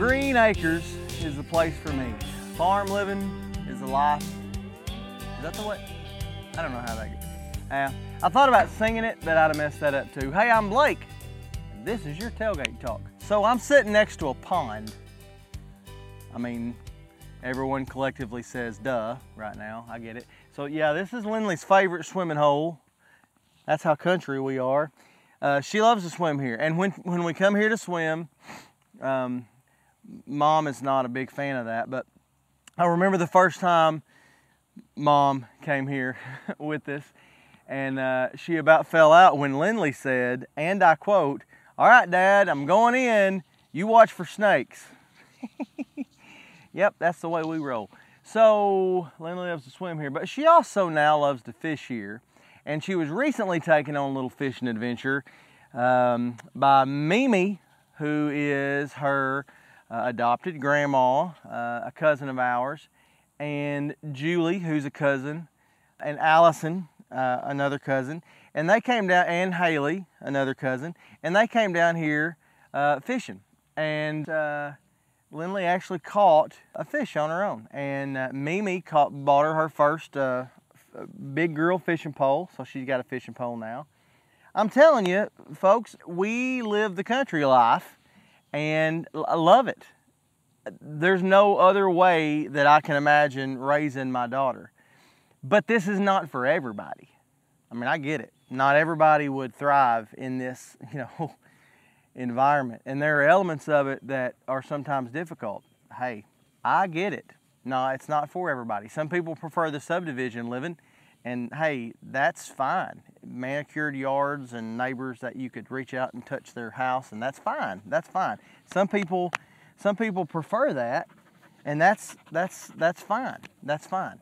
Green Acres is the place for me. Farm living is the life. Is that the way? I don't know how that goes. I thought about singing it, but I'd have messed that up too. Hey, I'm Blake. This is your Tailgate Talk. So I'm sitting next to a pond. I mean, everyone collectively says duh right now. I get it. So yeah, this is Lindley's favorite swimming hole. That's how country we are. She loves to swim here. And when we come here to swim, Mom is not a big fan of that. But I remember the first time Mom came here with us, and she about fell out when Lindley said, and I quote, "All right, Dad, I'm going in. You watch for snakes." Yep, that's the way we roll. So Lindley loves to swim here, but she also now loves to fish here. And she was recently taken on a little fishing adventure by Mimi, who is her adopted grandma, a cousin of ours, and Julie, who's a cousin, and Allison, another cousin. And they came down, and Haley, another cousin, and they came down here fishing. And Lindley actually caught a fish on her own. And Mimi bought her first big girl fishing pole, so she's got a fishing pole now. I'm telling you, folks, we live the country life, and I love it. There's no other way that I can imagine raising my daughter. But this is not for everybody. I mean, I get it. Not everybody would thrive in this, environment. And there are elements of it that are sometimes difficult. Hey, I get it. No, it's not for everybody. Some people prefer the subdivision living, and hey, that's fine. Manicured yards and neighbors that you could reach out and touch their house, and that's fine. That's fine. Some people prefer that, and that's fine. That's fine.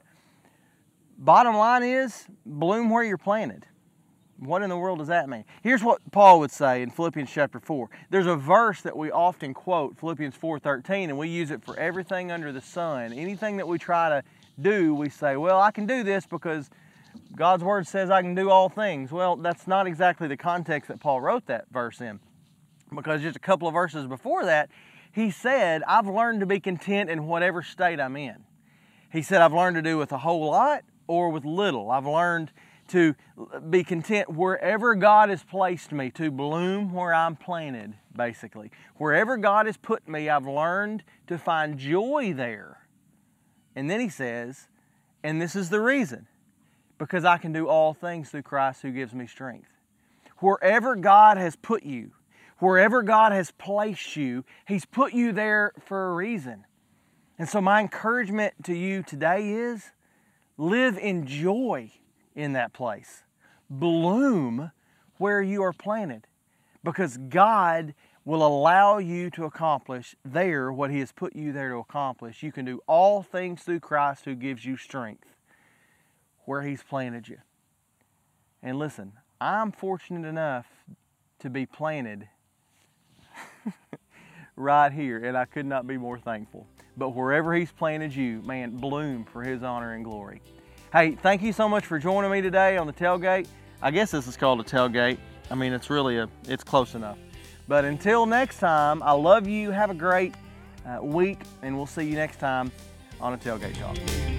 Bottom line is, bloom where you're planted. What in the world does that mean? Here's what Paul would say in Philippians chapter 4. There's a verse that we often quote, Philippians 4:13, and we use it for everything under the sun. Anything that we try to do, we say, well, I can do this because God's word says I can do all things. Well, that's not exactly the context that Paul wrote that verse in. Because just a couple of verses before that, he said, I've learned to be content in whatever state I'm in. He said, I've learned to do with a whole lot or with little. I've learned to be content wherever God has placed me, to bloom where I'm planted, basically. Wherever God has put me, I've learned to find joy there. And then he says, and this is the reason, because I can do all things through Christ who gives me strength. Wherever God has put you, wherever God has placed you, He's put you there for a reason. And so my encouragement to you today is, live in joy in that place. Bloom where you are planted, because God will allow you to accomplish there what He has put you there to accomplish. You can do all things through Christ who gives you strength where He's planted you. And listen, I'm fortunate enough to be planted right here, and I could not be more thankful. But wherever He's planted you, man, bloom for His honor and glory. Hey, thank you so much for joining me today on the tailgate. I guess this is called a tailgate. I mean, it's close enough. But until next time, I love you. Have a great week, and we'll see you next time on a Tailgate Talk.